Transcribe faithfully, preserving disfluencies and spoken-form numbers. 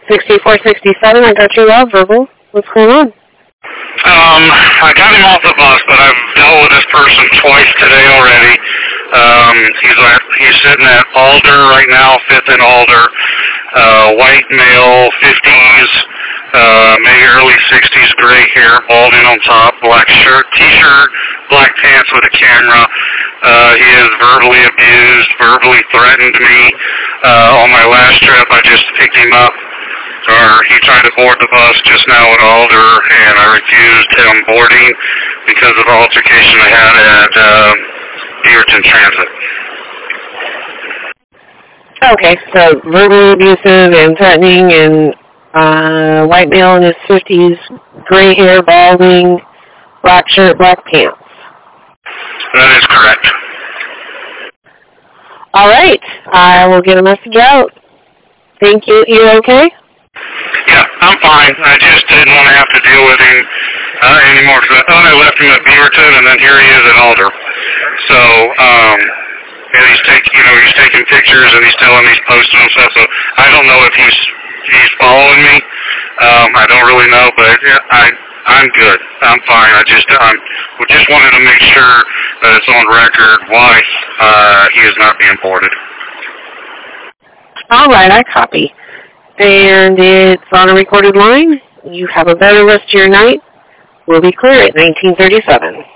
sixty-four sixty-seven, I got you all verbal. What's going on? Um, I got him off the bus, but I've dealt with this person twice today already. Um, he's at, he's sitting at Alder right now, fifth and Alder. Uh, white male, fifties, uh, maybe early sixties, gray hair, balding on top, black shirt, t-shirt, black pants with a camera. Uh, he has verbally abused, verbally threatened me. Uh, on my last trip, I just picked him up. Or he tried to board the bus just now at Alder, and I refused him boarding because of the altercation I had at uh, Beaverton Transit. Okay, so verbally abusive and threatening, and uh, white male in his fifties, gray hair, balding, black shirt, black pants. That is correct. All right, I will get a message out. Thank you. You okay? Yeah, I'm fine. I just didn't want to have to deal with him uh, anymore. So I thought I left him at Beaverton, and then here he is at Alder. So, um, and he's taking, you know, he's taking pictures, and he's telling, he's posting and stuff. So I don't know if he's he's following me. Um, I don't really know, but I I'm good. I'm fine. I just I'm we just wanted to make sure that it's on record why uh, he is not being boarded. All right, I copy. And it's on a recorded line. You have a better rest of your night. We'll be clear at nineteen thirty-seven.